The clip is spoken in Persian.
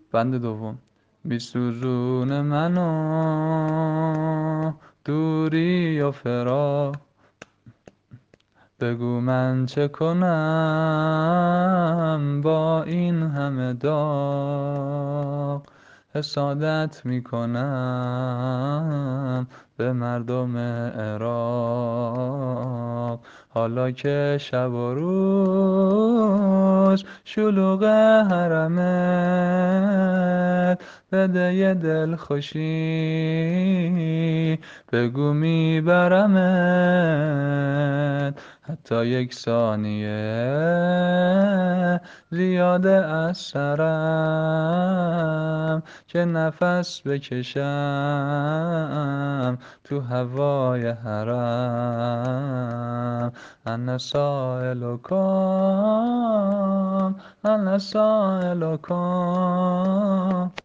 بند دوم. میسوزون منو دوری و فراق، بگو من چه کنم با این همه داغ. حسادت میکنم به مردم عراق، حالا که شب و روز شلوغ حرمت، بده یه دل خوشی بگو میبرمت. حتی یک ثانیه زیاده از سرم، که نفس بکشم تو هوای حرم. انا سائلکم، انا سائلکم